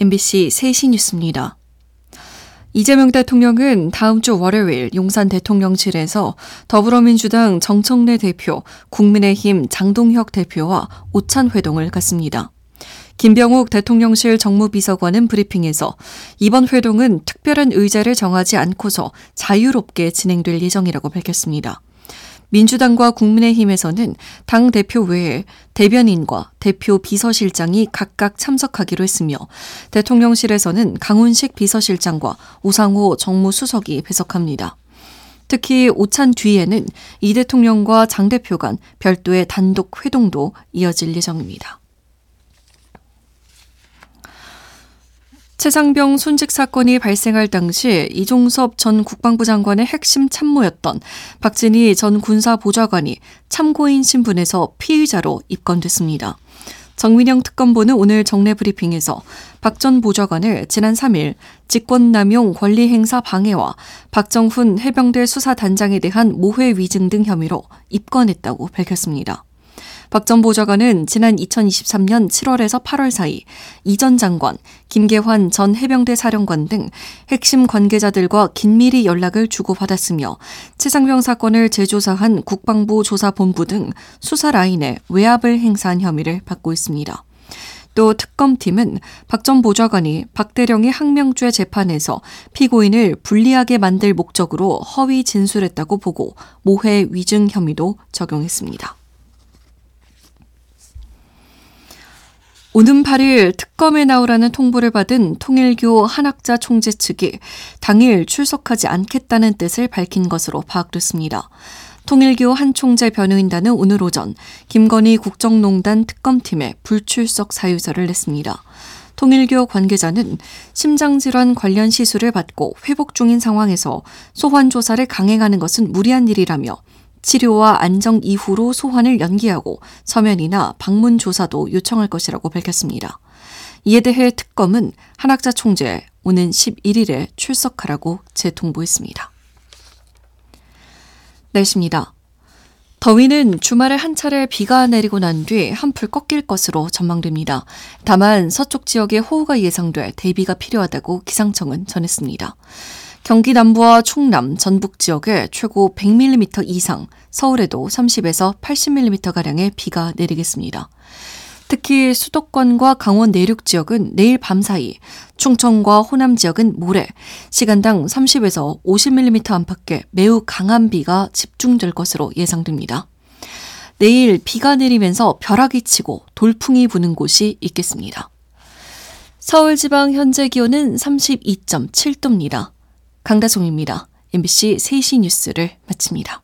MBC 3시 뉴스입니다. 이재명 대통령은 다음 주 월요일 용산 대통령실에서 더불어민주당 정청래 대표, 국민의힘 장동혁 대표와 오찬 회동을 갖습니다. 김병욱 대통령실 정무비서관은 브리핑에서 이번 회동은 특별한 의제를 정하지 않고서 자유롭게 진행될 예정이라고 밝혔습니다. 민주당과 국민의힘에서는 당 대표 외에 대변인과 대표 비서실장이 각각 참석하기로 했으며 대통령실에서는 강훈식 비서실장과 우상호 정무수석이 배석합니다. 특히 오찬 뒤에는 이 대통령과 장 대표 간 별도의 단독 회동도 이어질 예정입니다. 최상병 순직 사건이 발생할 당시 이종섭 전 국방부 장관의 핵심 참모였던 박진희 전 군사보좌관이 참고인 신분에서 피의자로 입건됐습니다. 정민영 특검보는 오늘 정례 브리핑에서 박 전 보좌관을 지난 3일 직권남용 권리행사 방해와 박정훈 해병대 수사단장에 대한 모해 위증 등 혐의로 입건했다고 밝혔습니다. 박 전 보좌관은 지난 2023년 7월에서 8월 사이 이 전 장관, 김계환 전 해병대 사령관 등 핵심 관계자들과 긴밀히 연락을 주고받았으며 최상병 사건을 재조사한 국방부 조사본부 등 수사 라인에 외압을 행사한 혐의를 받고 있습니다. 또 특검팀은 박 전 보좌관이 박 대령의 항명죄 재판에서 피고인을 불리하게 만들 목적으로 허위 진술했다고 보고 모해 위증 혐의도 적용했습니다. 오는 8일 특검에 나오라는 통보를 받은 통일교 한학자 총재 측이 당일 출석하지 않겠다는 뜻을 밝힌 것으로 파악됐습니다. 통일교 한 총재 변호인단은 오늘 오전 김건희 국정농단 특검팀에 불출석 사유서를 냈습니다. 통일교 관계자는 심장질환 관련 시술을 받고 회복 중인 상황에서 소환 조사를 강행하는 것은 무리한 일이라며 치료와 안정 이후로 소환을 연기하고 서면이나 방문 조사도 요청할 것이라고 밝혔습니다. 이에 대해 특검은 한학자 총재 오는 11일에 출석하라고 재통보했습니다. 날씨입니다. 더위는 주말에 한 차례 비가 내리고 난 뒤 한풀 꺾일 것으로 전망됩니다. 다만 서쪽 지역에 호우가 예상돼 대비가 필요하다고 기상청은 전했습니다. 경기 남부와 충남, 전북 지역에 최고 100mm 이상, 서울에도 30에서 80mm가량의 비가 내리겠습니다. 특히 수도권과 강원 내륙 지역은 내일 밤사이, 충청과 호남 지역은 모레, 시간당 30에서 50mm 안팎의 매우 강한 비가 집중될 것으로 예상됩니다. 내일 비가 내리면서 벼락이 치고 돌풍이 부는 곳이 있겠습니다. 서울 지방 현재 기온은 32.7도입니다. 강다솜입니다. MBC 3시 뉴스를 마칩니다.